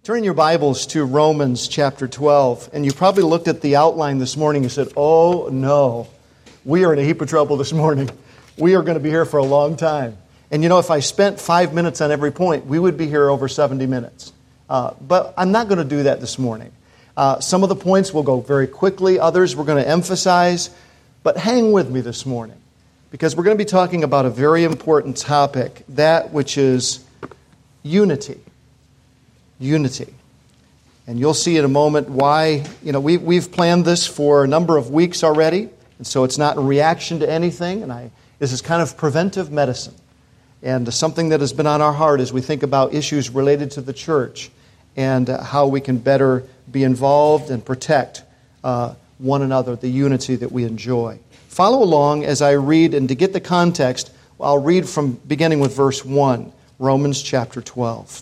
Turn your Bibles to Romans chapter 12, and you probably looked at the outline this morning and said, oh no, we are in a heap of trouble this morning. We are going to be here for a long time. And you know, if I spent 5 minutes on every point, we would be here over 70 minutes. But I'm not going to do that this morning. Some of the points will go very quickly, others we're going to emphasize, but hang with me this morning, because we're going to be talking about a very important topic, that which is unity. Unity. And you'll see in a moment why, we've planned this for a number of weeks already, and so it's not in reaction to anything, and this is kind of preventive medicine, and something that has been on our heart as we think about issues related to the church and how we can better be involved and protect one another, the unity that we enjoy. Follow along as I read, and to get the context, I'll read from beginning with verse 1, Romans chapter 12.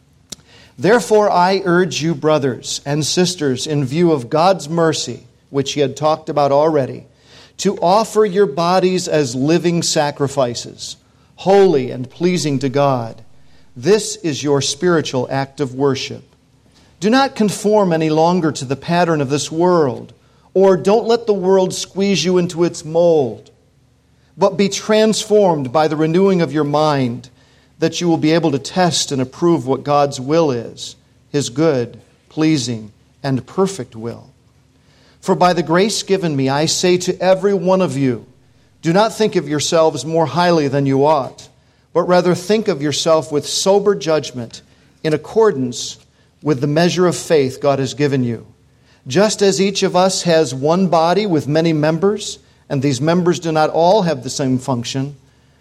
Therefore I urge you, brothers and sisters, in view of God's mercy, which he had talked about already, to offer your bodies as living sacrifices, holy and pleasing to God. This is your spiritual act of worship. Do not conform any longer to the pattern of this world, or don't let the world squeeze you into its mold, but be transformed by the renewing of your mind, that you will be able to test and approve what God's will is, his good, pleasing, and perfect will. For by the grace given me, I say to every one of you, do not think of yourselves more highly than you ought, but rather think of yourself with sober judgment in accordance with the measure of faith God has given you. Just as each of us has one body with many members, and these members do not all have the same function,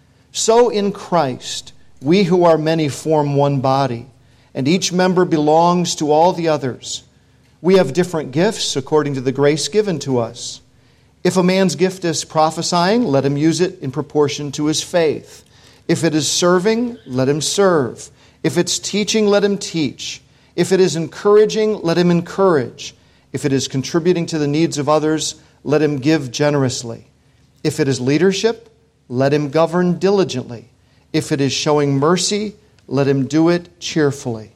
so in Christ we who are many form one body, and each member belongs to all the others. We have different gifts according to the grace given to us. If a man's gift is prophesying, let him use it in proportion to his faith. If it is serving, let him serve. If it's teaching, let him teach. If it is encouraging, let him encourage. If it is contributing to the needs of others, let him give generously. If it is leadership, let him govern diligently. If it is showing mercy, let him do it cheerfully.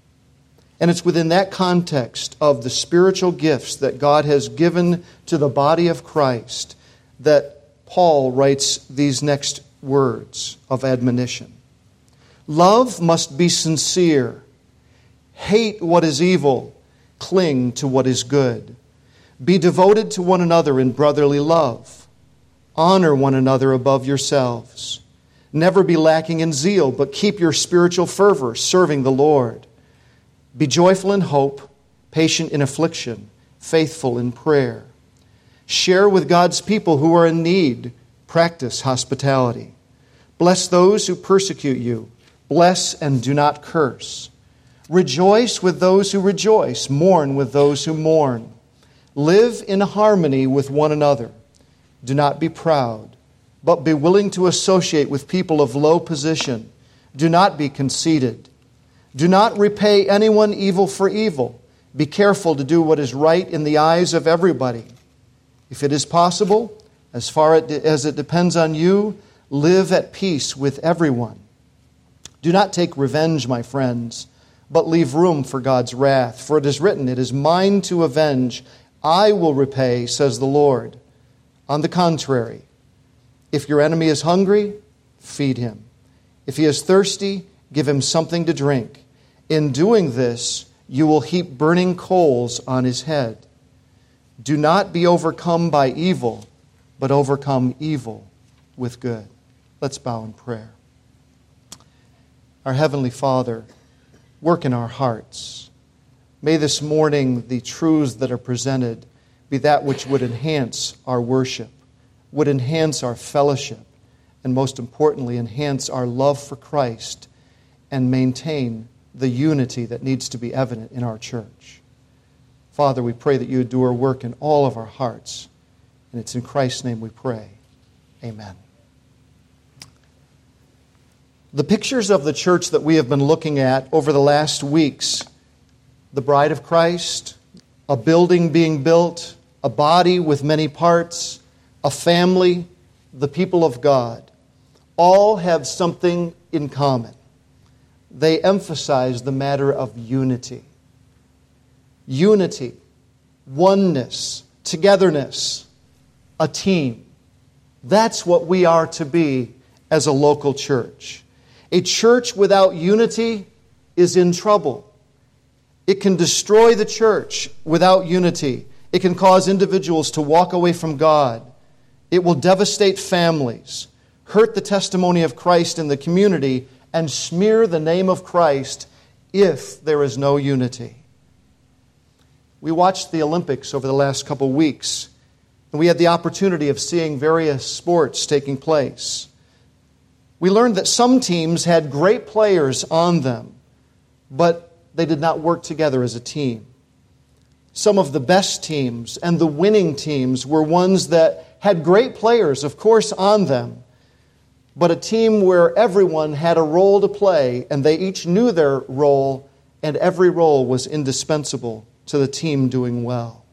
And it's within that context of the spiritual gifts that God has given to the body of Christ that Paul writes these next words of admonition. Love must be sincere. Hate what is evil. Cling to what is good. Be devoted to one another in brotherly love. Honor one another above yourselves. Never be lacking in zeal, but keep your spiritual fervor, serving the Lord. Be joyful in hope, patient in affliction, faithful in prayer. Share with God's people who are in need. Practice hospitality. Bless those who persecute you. Bless and do not curse. Rejoice with those who rejoice. Mourn with those who mourn. Live in harmony with one another. Do not be proud, but be willing to associate with people of low position. Do not be conceited. Do not repay anyone evil for evil. Be careful to do what is right in the eyes of everybody. If it is possible, as far as it depends on you, live at peace with everyone. Do not take revenge, my friends, but leave room for God's wrath. For it is written, it is mine to avenge. I will repay, says the Lord. On the contrary, if your enemy is hungry, feed him. If he is thirsty, give him something to drink. In doing this, you will heap burning coals on his head. Do not be overcome by evil, but overcome evil with good. Let's bow in prayer. Our Heavenly Father, work in our hearts. May this morning the truths that are presented be that which would enhance our worship, would enhance our fellowship, and most importantly, enhance our love for Christ and maintain the unity that needs to be evident in our church. Father, we pray that you would do our work in all of our hearts, and it's in Christ's name we pray. Amen. The pictures of the church that we have been looking at over the last weeks, the bride of Christ, a building being built, a body with many parts, a family, the people of God, all have something in common. They emphasize the matter of unity. unity, oneness, togetherness, a team. That's what we are to be as a local church. A church without unity is in trouble. It can destroy the church without unity. It can cause individuals to walk away from God. It will devastate families, hurt the testimony of Christ in the community, and smear the name of Christ if there is no unity. We watched the Olympics over the last couple weeks, and we had the opportunity of seeing various sports taking place. We learned that some teams had great players on them, but they did not work together as a team. Some of the best teams and the winning teams were ones that had great players, of course, on them, but a team where everyone had a role to play, and they each knew their role, and every role was indispensable to the team doing well.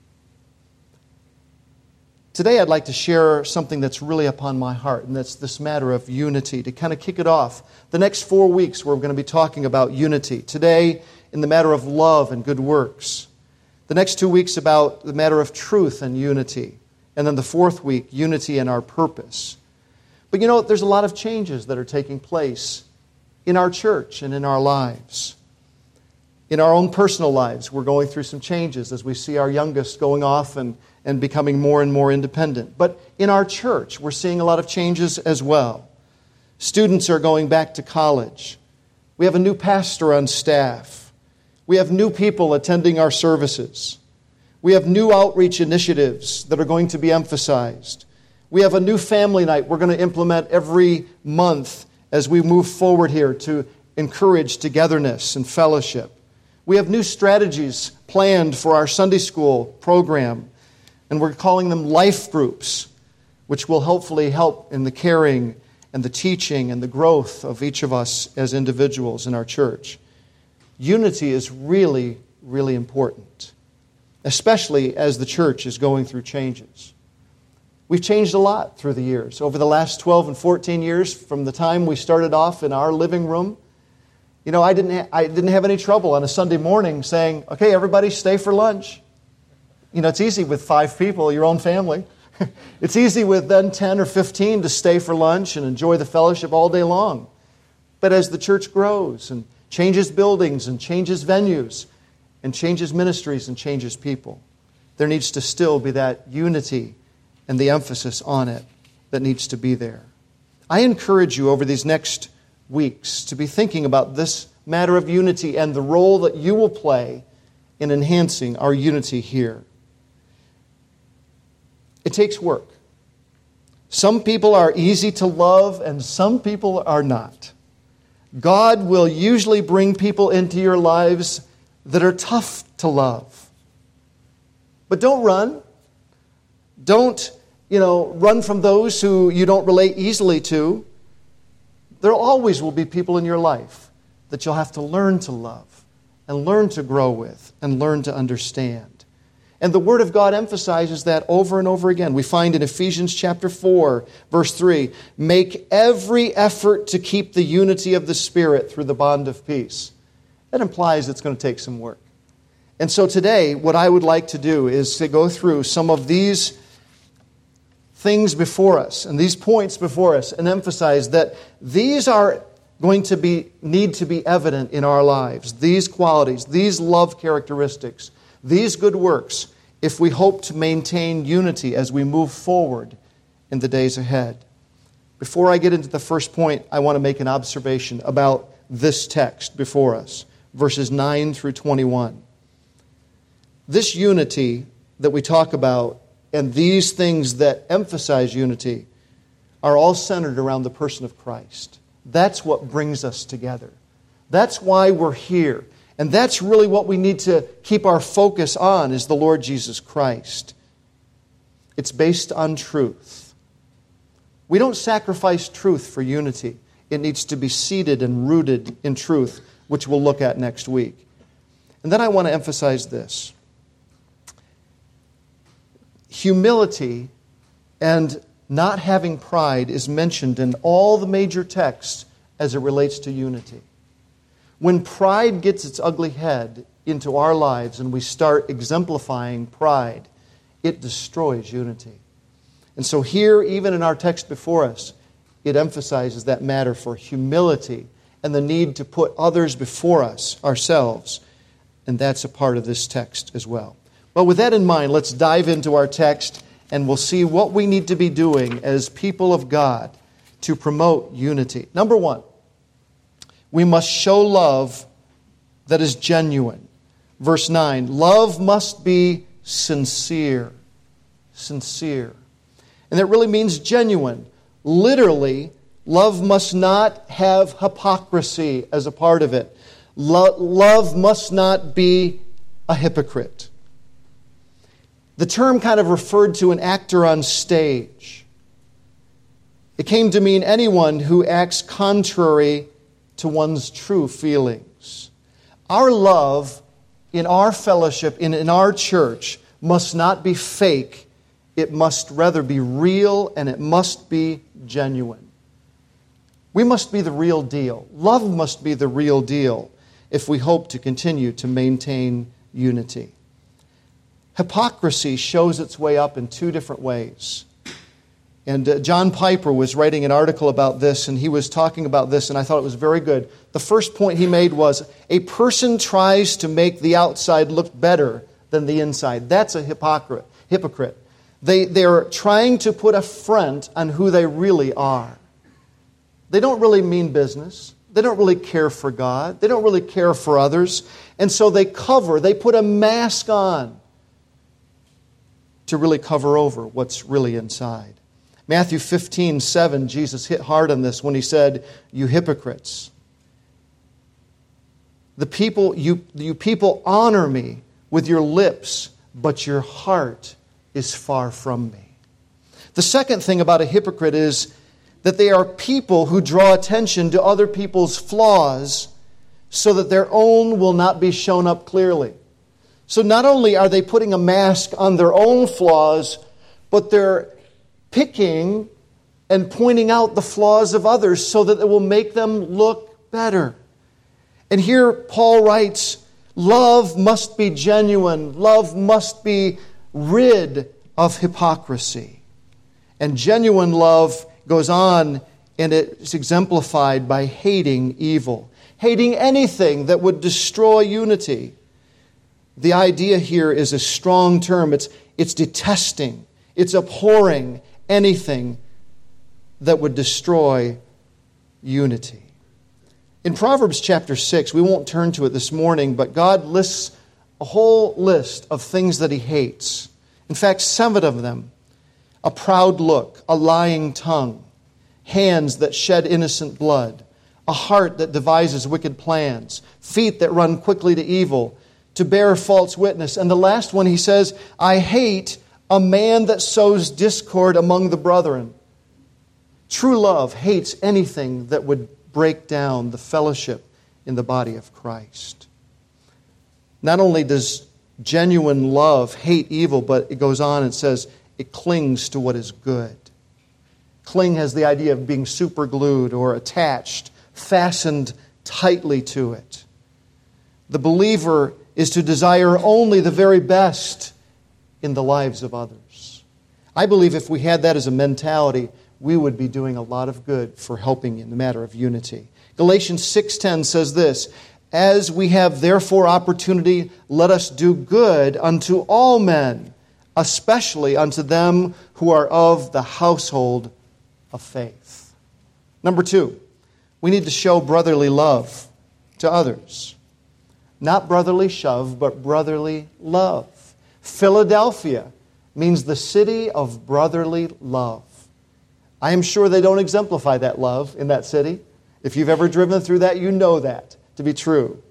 Today I'd like to share something that's really upon my heart, and that's this matter of unity. To kind of kick it off, the next 4 weeks we're going to be talking about unity. Today, in the matter of love and good works. The next 2 weeks about the matter of truth and unity. And then the fourth week, unity and our purpose. But you know, there's a lot of changes that are taking place in our church and in our lives. In our own personal lives, we're going through some changes as we see our youngest going off and becoming more and more independent. But in our church, we're seeing a lot of changes as well. Students are going back to college. We have a new pastor on staff. We have new people attending our services. We have new outreach initiatives that are going to be emphasized. We have a new family night we're going to implement every month as we move forward here to encourage togetherness and fellowship. We have new strategies planned for our Sunday school program, and we're calling them life groups, which will hopefully help in the caring and the teaching and the growth of each of us as individuals in our church. Unity is really, really important, especially as the church is going through changes. We've changed a lot through the years. Over the last 12 and 14 years, from the time we started off in our living room, you know, I didn't have any trouble on a Sunday morning saying, okay, everybody stay for lunch. You know, it's easy with 5 people, your own family. It's easy with then 10 or 15 to stay for lunch and enjoy the fellowship all day long. But as the church grows and changes buildings and changes venues and changes ministries and changes people, there needs to still be that unity and the emphasis on it that needs to be there. I encourage you over these next weeks to be thinking about this matter of unity and the role that you will play in enhancing our unity here. It takes work. Some people are easy to love and some people are not. God will usually bring people into your lives that are tough to love. But don't run. Don't, run from those who you don't relate easily to. There always will be people in your life that you'll have to learn to love and learn to grow with and learn to understand. And the Word of God emphasizes that over and over again. We find in Ephesians chapter 4, verse 3, make every effort to keep the unity of the Spirit through the bond of peace. That implies it's going to take some work. And so today, what I would like to do is to go through some of these things before us and these points before us and emphasize that these are going to need to be evident in our lives. These qualities, these love characteristics, these good works, if we hope to maintain unity as we move forward in the days ahead. Before I get into the first point, I want to make an observation about this text before us, verses 9 through 21. This unity that we talk about and these things that emphasize unity are all centered around the person of Christ. That's what brings us together. That's why we're here. And that's really what we need to keep our focus on, is the Lord Jesus Christ. It's based on truth. We don't sacrifice truth for unity. It needs to be seated and rooted in truth, which we'll look at next week. And then I want to emphasize this. Humility and not having pride is mentioned in all the major texts as it relates to unity. When pride gets its ugly head into our lives and we start exemplifying pride, it destroys unity. And so here, even in our text before us, it emphasizes that matter for humility and the need to put others before us, ourselves. And that's a part of this text as well. Well, with that in mind, let's dive into our text and we'll see what we need to be doing as people of God to promote unity. Number one, we must show love that is genuine. Verse 9, love must be sincere. Sincere. And that really means genuine. Literally, love must not have hypocrisy as a part of it. Love must not be a hypocrite. The term kind of referred to an actor on stage. It came to mean anyone who acts contrary to one's true feelings. Our love in our fellowship, in our church, must not be fake. It must rather be real and it must be genuine. We must be the real deal. Love must be the real deal if we hope to continue to maintain unity. Hypocrisy shows its way up in two different ways. And John Piper was writing an article about this, and he was talking about this, and I thought it was very good. The first point he made was, a person tries to make the outside look better than the inside. That's a hypocrite. They're trying to put a front on who they really are. They don't really mean business. They don't really care for God. They don't really care for others. And so they put a mask on to really cover over what's really inside. Matthew 15:7, Jesus hit hard on this when he said, "You hypocrites. You people honor me with your lips, but your heart is far from me." The second thing about a hypocrite is that they are people who draw attention to other people's flaws so that their own will not be shown up clearly. So not only are they putting a mask on their own flaws, but they're picking and pointing out the flaws of others so that it will make them look better. And here Paul writes, love must be genuine. Love must be rid of hypocrisy. And genuine love goes on, and it's exemplified by hating evil. Hating anything that would destroy unity. The idea here is a strong term. It's detesting. It's abhorring anything that would destroy unity. In Proverbs chapter 6, we won't turn to it this morning, but God lists a whole list of things that He hates. In fact, 7 of them. A proud look, a lying tongue, hands that shed innocent blood, a heart that devises wicked plans, feet that run quickly to evil, to bear false witness. And the last one, he says, I hate a man that sows discord among the brethren. True love hates anything that would break down the fellowship in the body of Christ. Not only does genuine love hate evil, but it goes on and says it clings to what is good. Cling has the idea of being superglued or attached, fastened tightly to it. The believer is to desire only the very best in the lives of others. I believe if we had that as a mentality, we would be doing a lot of good for helping in the matter of unity. Galatians 6:10 says this, as we have therefore opportunity, let us do good unto all men, especially unto them who are of the household of faith. Number 2, we need to show brotherly love to others. Not brotherly shove, but brotherly love. Philadelphia means the city of brotherly love. I am sure they don't exemplify that love in that city. If you've ever driven through that, you know that to be true.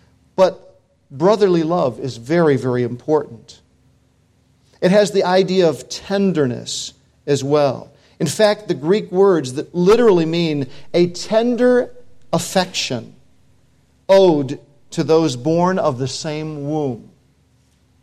But brotherly love is very, very important. It has the idea of tenderness as well. In fact, the Greek words that literally mean a tender affection owed to those born of the same womb.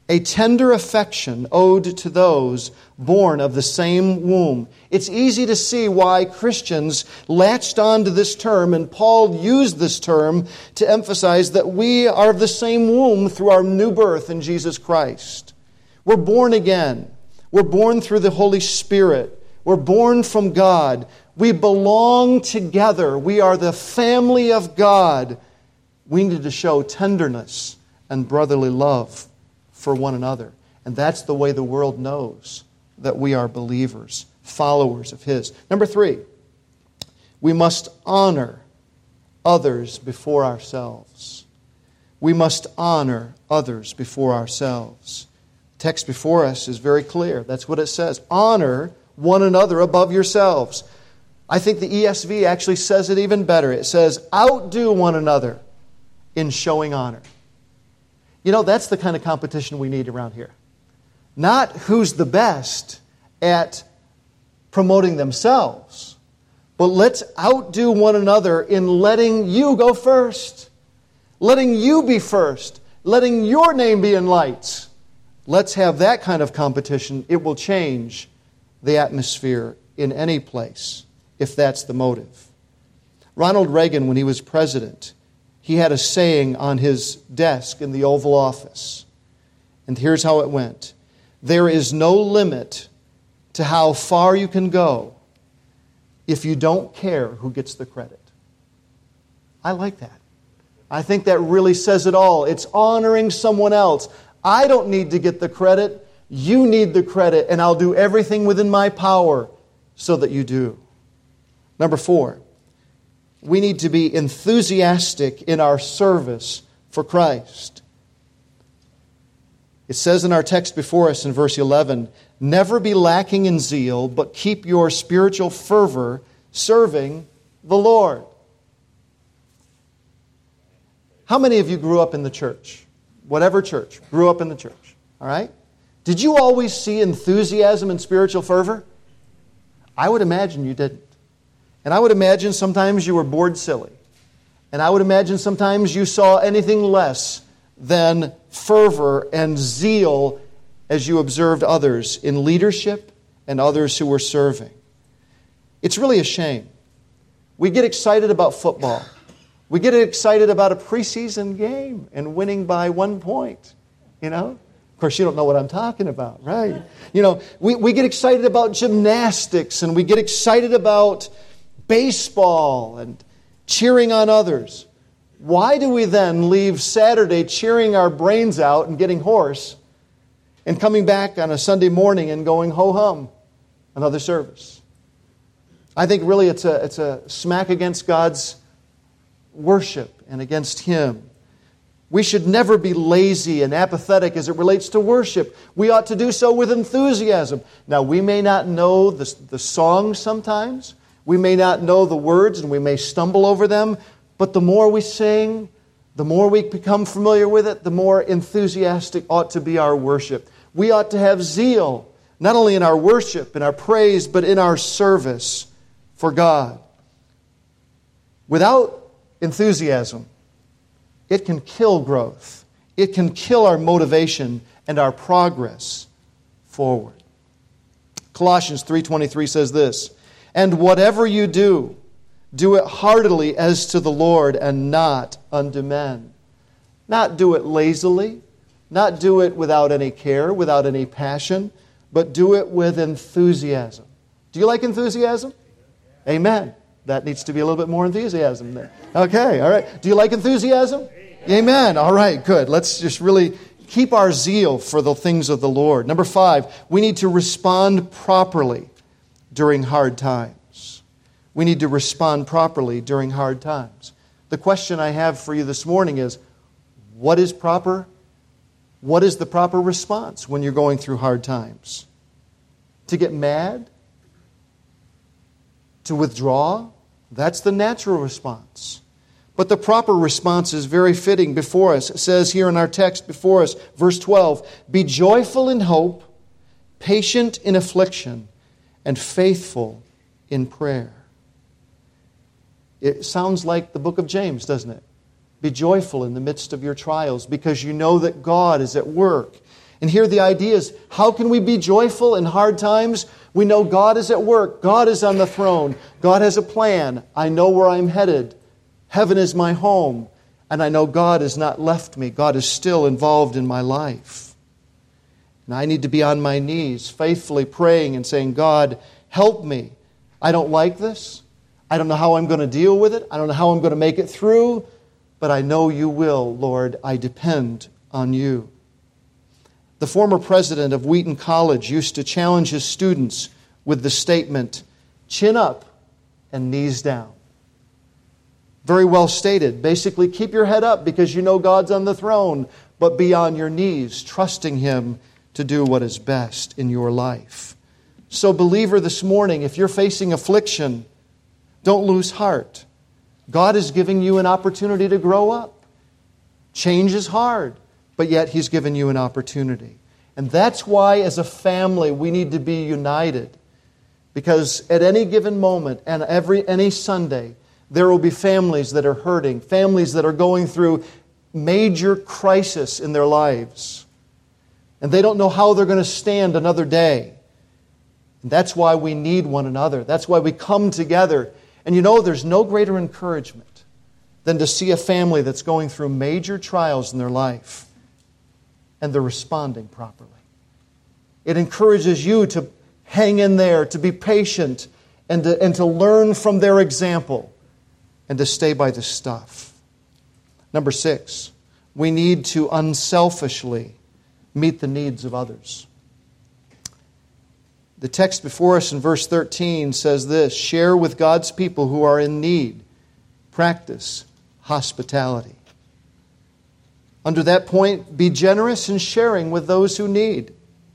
a tender affection owed to those born of the same womb. It's easy to see why Christians latched on to this term, and Paul used this term to emphasize that we are of the same womb through our new birth in Jesus Christ. We're born again. We're born through the Holy Spirit. We're born from God. We belong together. We are the family of God. We need to show tenderness and brotherly love for one another. And that's the way the world knows that we are believers, followers of His. Number 3, we must honor others before ourselves. We must honor others before ourselves. The text before us is very clear. That's what it says. Honor one another above yourselves. I think the ESV actually says it even better. It says, outdo one another in showing honor. You know, that's the kind of competition we need around here. Not who's the best at promoting themselves, but let's outdo one another in letting you go first, letting you be first, letting your name be in lights. Let's have that kind of competition. It will change the atmosphere in any place, if that's the motive. Ronald Reagan, when he was president, he had a saying on his desk in the Oval Office. And here's how it went. There is no limit to how far you can go if you don't care who gets the credit. I like that. I think that really says it all. It's honoring someone else. I don't need to get the credit. You need the credit, and I'll do everything within my power so that you do. Number 4, we need to be enthusiastic in our service for Christ. It says in our text before us in verse 11, never be lacking in zeal, but keep your spiritual fervor serving the Lord. How many of you grew up in the church? Whatever church, grew up in the church. All right? Did you always see enthusiasm and spiritual fervor? I would imagine you didn't. And I would imagine sometimes you were bored silly. And I would imagine sometimes you saw anything less than fervor and zeal as you observed others in leadership and others who were serving. It's really a shame. We get excited about football. We get excited about a preseason game and winning by 1 point, you know? Of course, you don't know what I'm talking about, right? You know, we get excited about gymnastics and we get excited about baseball and cheering on others. Why do we then leave Saturday cheering our brains out and getting hoarse and coming back on a Sunday morning and going ho-hum, another service? I think really it's a smack against God's worship and against Him. We should never be lazy and apathetic as it relates to worship. We ought to do so with enthusiasm. Now, we may not know the songs sometimes. We may not know the words and we may stumble over them. But the more we sing, the more we become familiar with it, the more enthusiastic ought to be our worship. We ought to have zeal, not only in our worship, in our praise, but in our service for God. Without enthusiasm, it can kill growth. It can kill our motivation and our progress forward. Colossians 3:23 says this, and whatever you do, do it heartily as to the Lord and not unto men. Not do it lazily, not do it without any care, without any passion, but do it with enthusiasm. Do you like enthusiasm? Amen. That needs to be a little bit more enthusiasm there. Okay, all right. Do you like enthusiasm? Amen. All right, good. Let's just really keep our zeal for the things of the Lord. Number 5, we need to respond properly during hard times. We need to respond properly during hard times. The question I have for you this morning is, what is proper? What is the proper response when you're going through hard times? To get mad? To withdraw? That's the natural response. But the proper response is very fitting before us. It says here in our text before us, verse 12, be joyful in hope, patient in affliction, and faithful in prayer. It sounds like the book of James, doesn't it? Be joyful in the midst of your trials because you know that God is at work. And here the idea is, how can we be joyful in hard times? We know God is at work. God is on the throne. God has a plan. I know where I'm headed. Heaven is my home. And I know God has not left me. God is still involved in my life. And I need to be on my knees, faithfully praying and saying, God, help me. I don't like this. I don't know how I'm going to deal with it. I don't know how I'm going to make it through. But I know you will, Lord. I depend on you. The former president of Wheaton College used to challenge his students with the statement, chin up and knees down. Very well stated. Basically, keep your head up because you know God's on the throne, but be on your knees, trusting Him to do what is best in your life. So, believer, this morning, if you're facing affliction, don't lose heart. God is giving you an opportunity to grow up. Change is hard, but yet He's given you an opportunity. And that's why, as a family, we need to be united. Because at any given moment and any Sunday, there will be families that are hurting, families that are going through major crisis in their lives. And they don't know how they're going to stand another day. And that's why we need one another. That's why we come together. And you know, there's no greater encouragement than to see a family that's going through major trials in their life and they're responding properly. It encourages you to hang in there, to be patient, and to learn from their example, and to stay by the stuff. Number 6, we need to unselfishly meet the needs of others. The text before us in verse 13 says this, share with God's people who are in need. Practice hospitality. Under that point, be generous in sharing with those who need.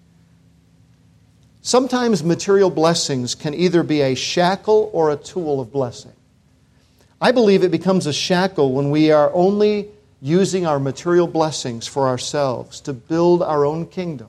Sometimes material blessings can either be a shackle or a tool of blessing. I believe it becomes a shackle when we are only using our material blessings for ourselves to build our own kingdom.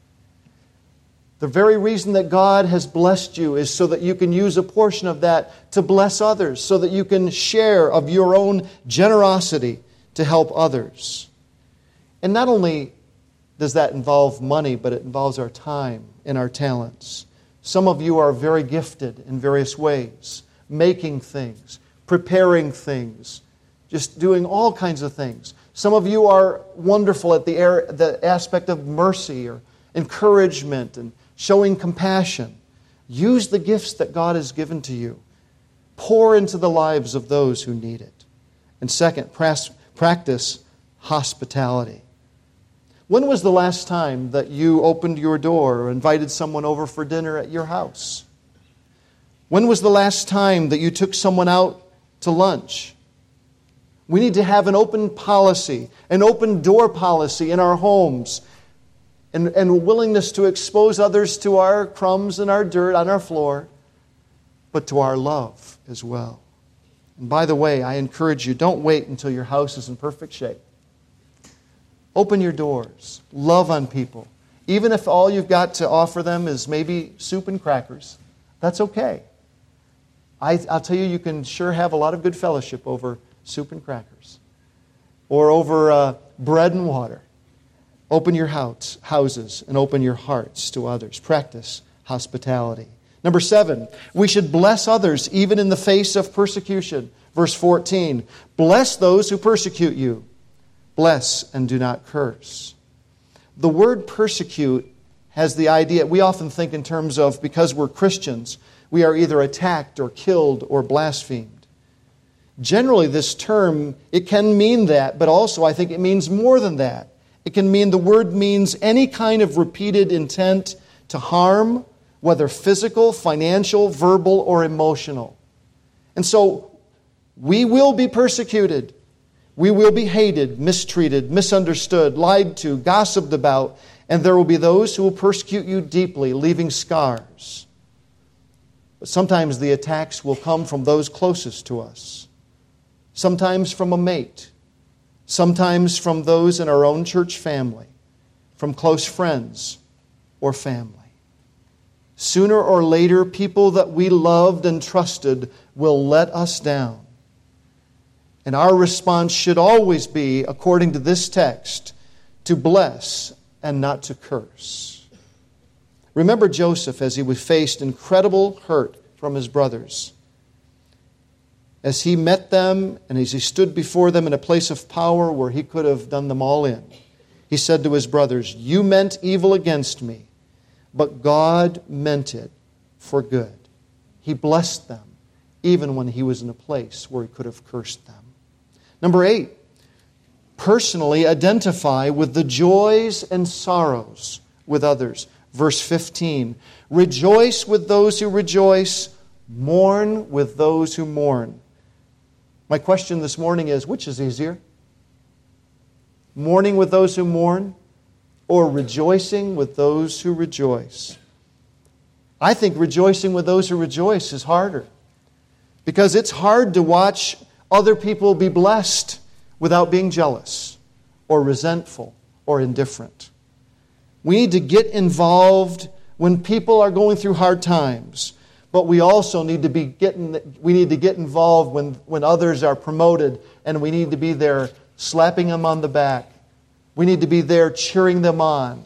The very reason that God has blessed you is so that you can use a portion of that to bless others, so that you can share of your own generosity to help others. And not only does that involve money, but it involves our time and our talents. Some of you are very gifted in various ways, making things, preparing things, just doing all kinds of things. Some of you are wonderful at the aspect of mercy or encouragement and showing compassion. Use the gifts that God has given to you. Pour into the lives of those who need it. And second, practice hospitality. When was the last time that you opened your door or invited someone over for dinner at your house? When was the last time that you took someone out to lunch? We need to have an open policy, an open door policy in our homes, and a willingness to expose others to our crumbs and our dirt on our floor, but to our love as well. And by the way, I encourage you, don't wait until your house is in perfect shape. Open your doors. Love on people. Even if all you've got to offer them is maybe soup and crackers, that's okay. I'll tell you, you can sure have a lot of good fellowship over soup and crackers or over bread and water. Open your houses and open your hearts to others. Practice hospitality. Number 7, we should bless others even in the face of persecution. Verse 14, bless those who persecute you. Bless and do not curse. The word persecute has the idea, we often think in terms of because we're Christians, we are either attacked or killed or blasphemed. Generally, this term, it can mean that, but also I think it means more than that. It can mean, the word means any kind of repeated intent to harm, whether physical, financial, verbal, or emotional. And so, we will be persecuted. We will be hated, mistreated, misunderstood, lied to, gossiped about, and there will be those who will persecute you deeply, leaving scars. But sometimes the attacks will come from those closest to us. Sometimes from a mate. Sometimes from those in our own church family, from close friends or family. Sooner or later, people that we loved and trusted will let us down. And our response should always be, according to this text, to bless and not to curse. Remember Joseph as he faced incredible hurt from his brothers. As he met them and as he stood before them in a place of power where he could have done them all in, he said to his brothers, "You meant evil against me, but God meant it for good." He blessed them even when he was in a place where he could have cursed them. Number 8, personally identify with the joys and sorrows with others. Verse 15, rejoice with those who rejoice, mourn with those who mourn. My question this morning is, which is easier? Mourning with those who mourn or rejoicing with those who rejoice? I think rejoicing with those who rejoice is harder, because it's hard to watch other people be blessed without being jealous or resentful or indifferent. We need to get involved when people are going through hard times, but we also need to get involved when others are promoted, and we need to be there slapping them on the back. We need to be there cheering them on.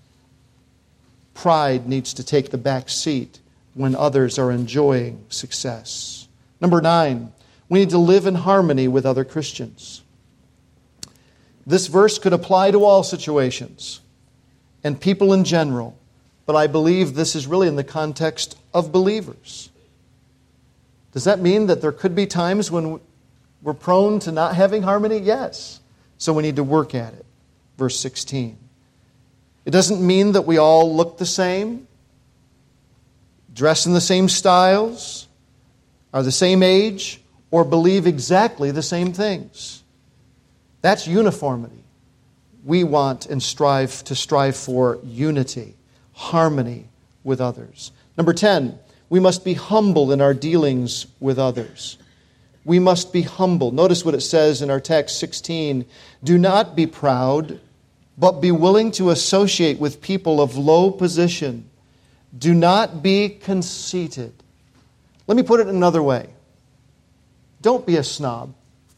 Pride needs to take the back seat when others are enjoying success. Number 9, we need to live in harmony with other Christians. This verse could apply to all situations and people in general, but I believe this is really in the context of believers. Does that mean that there could be times when we're prone to not having harmony? Yes. So we need to work at it. Verse 16. It doesn't mean that we all look the same, dress in the same styles, are the same age, or believe exactly the same things. That's uniformity. We want and strive for unity, harmony with others. Number 10, we must be humble in our dealings with others. We must be humble. Notice what it says in our text 16. Do not be proud, but be willing to associate with people of low position. Do not be conceited. Let me put it another way. Don't be a snob.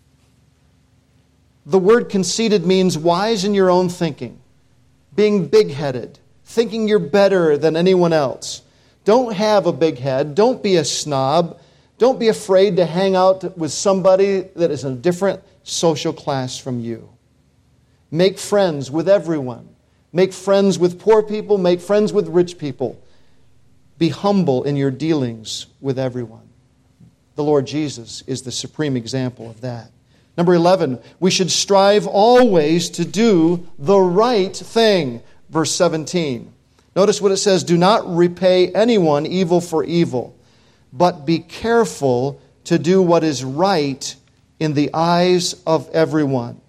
The word conceited means wise in your own thinking, being big-headed, thinking you're better than anyone else. Don't have a big head. Don't be a snob. Don't be afraid to hang out with somebody that is in a different social class from you. Make friends with everyone. Make friends with poor people. Make friends with rich people. Be humble in your dealings with everyone. The Lord Jesus is the supreme example of that. Number 11, we should strive always to do the right thing. Verse 17. Notice what it says, do not repay anyone evil for evil, but be careful to do what is right in the eyes of everyone.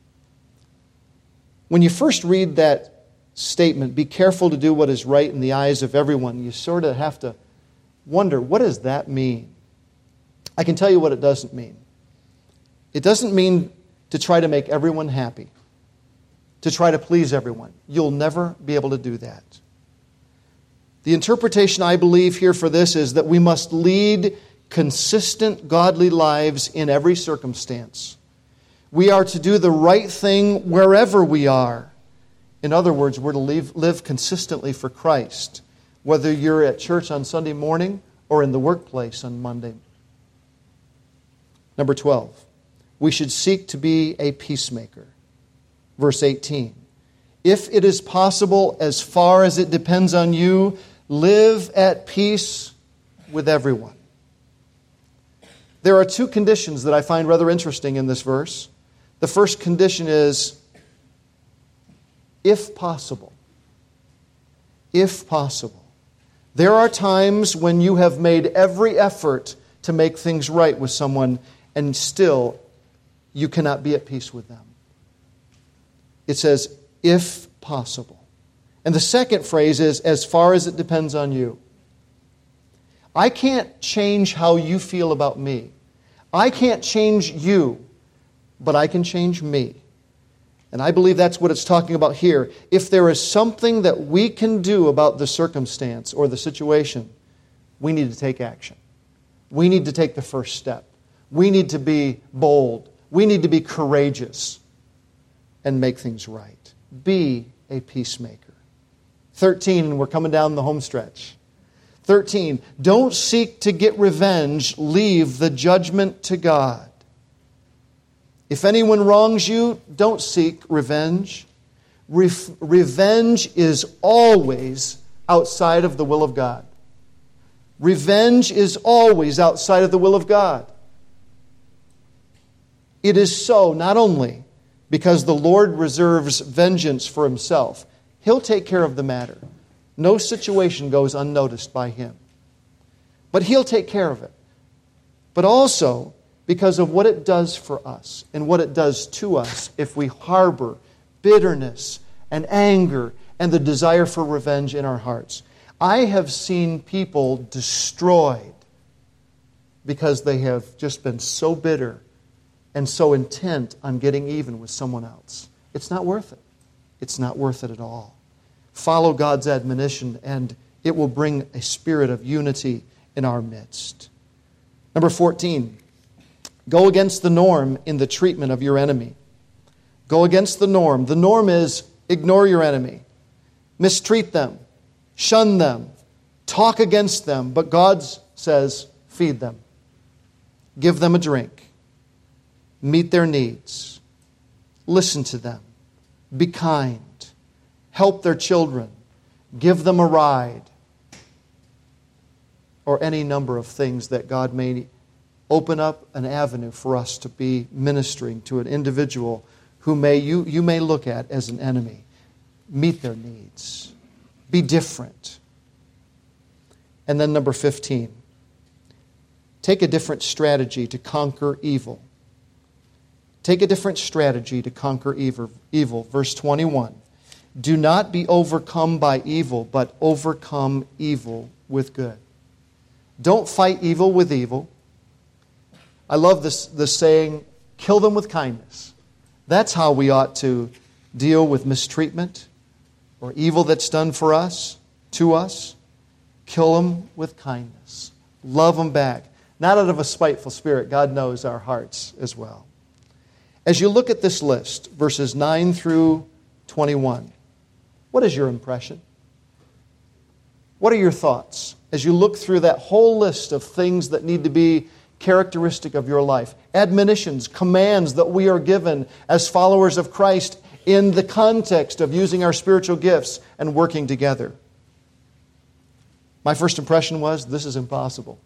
When you first read that statement, be careful to do what is right in the eyes of everyone, you sort of have to wonder, what does that mean? I can tell you what it doesn't mean. It doesn't mean to try to make everyone happy, to try to please everyone. You'll never be able to do that. The interpretation I believe here for this is that we must lead consistent, godly lives in every circumstance. We are to do the right thing wherever we are. In other words, we're to live consistently for Christ, whether you're at church on Sunday morning or in the workplace on Monday. Number 12. We should seek to be a peacemaker. Verse 18. If it is possible, as far as it depends on you, live at peace with everyone. There are two conditions that I find rather interesting in this verse. The first condition is, if possible. If possible. There are times when you have made every effort to make things right with someone, and still you cannot be at peace with them. It says, if possible. And the second phrase is, as far as it depends on you. I can't change how you feel about me. I can't change you, but I can change me. And I believe that's what it's talking about here. If there is something that we can do about the circumstance or the situation, we need to take action. We need to take the first step. We need to be bold. We need to be courageous and make things right. Be a peacemaker. 13, and we're coming down the home stretch. 13, don't seek to get revenge. Leave the judgment to God. If anyone wrongs you, don't seek revenge. Revenge is always outside of the will of God. Revenge is always outside of the will of God. It is so not only because the Lord reserves vengeance for Himself. He'll take care of the matter. No situation goes unnoticed by Him. But He'll take care of it. But also because of what it does for us and what it does to us if we harbor bitterness and anger and the desire for revenge in our hearts. I have seen people destroyed because they have just been so bitter and so intent on getting even with someone else. It's not worth it. It's not worth it at all. Follow God's admonition and it will bring a spirit of unity in our midst. Number 14, go against the norm in the treatment of your enemy. Go against the norm. The norm is ignore your enemy, mistreat them, shun them, talk against them. But God says, feed them, give them a drink, meet their needs, listen to them, be kind, help their children, give them a ride, or any number of things that God may open up an avenue for us to be ministering to an individual who you may look at as an enemy. Meet their needs. Be different. And then number 15, take a different strategy to conquer evil. Take a different strategy to conquer evil. Verse 21, do not be overcome by evil, but overcome evil with good. Don't fight evil with evil. I love this saying, kill them with kindness. That's how we ought to deal with mistreatment or evil that's done for us, to us. Kill them with kindness. Love them back. Not out of a spiteful spirit. God knows our hearts as well. As you look at this list, verses 9 through 21, what is your impression? What are your thoughts as you look through that whole list of things that need to be characteristic of your life? Admonitions, commands that we are given as followers of Christ in the context of using our spiritual gifts and working together. My first impression was, this is impossible.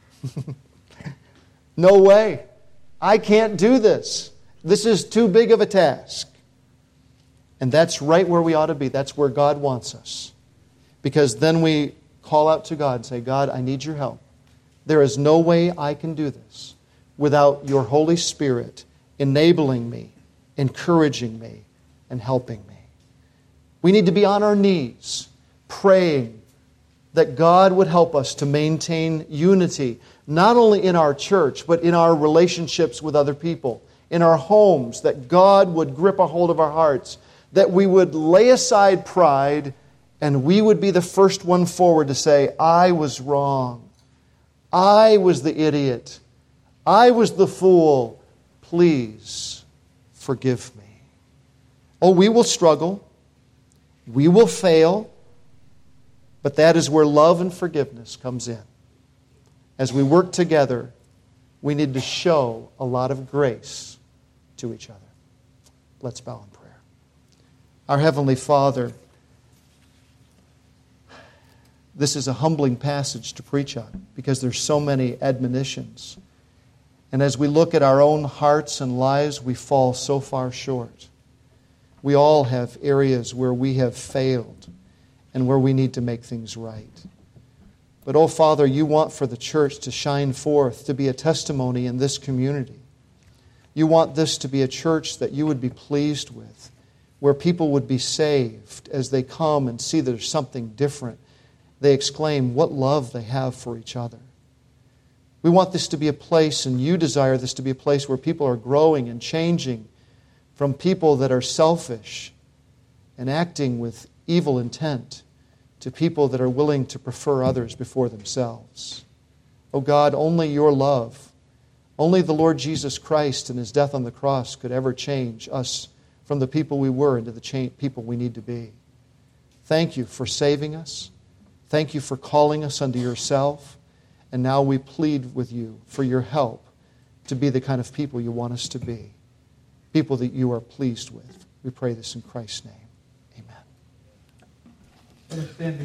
No way. I can't do this. This is too big of a task. And that's right where we ought to be. That's where God wants us. Because then we call out to God and say, God, I need your help. There is no way I can do this without your Holy Spirit enabling me, encouraging me, and helping me. We need to be on our knees, praying that God would help us to maintain unity, not only in our church, but in our relationships with other people, in our homes, that God would grip a hold of our hearts, that we would lay aside pride, and we would be the first one forward to say, I was wrong. I was the idiot. I was the fool. Please forgive me. Oh, we will struggle. We will fail. But that is where love and forgiveness comes in. As we work together, we need to show a lot of grace to each other. Let's bow in prayer. Our Heavenly Father, this is a humbling passage to preach on because there's so many admonitions. And as we look at our own hearts and lives, we fall so far short. We all have areas where we have failed and where we need to make things right. But, oh Father, you want for the church to shine forth, to be a testimony in this community. You want this to be a church that you would be pleased with, where people would be saved as they come and see there's something different. They exclaim what love they have for each other. We want this to be a place, and you desire this to be a place where people are growing and changing from people that are selfish and acting with evil intent to people that are willing to prefer others before themselves. Oh God, only your love, only the Lord Jesus Christ and His death on the cross could ever change us from the people we were into the people we need to be. Thank you for saving us. Thank you for calling us unto yourself. And now we plead with you for your help to be the kind of people you want us to be. People that you are pleased with. We pray this in Christ's name. Amen.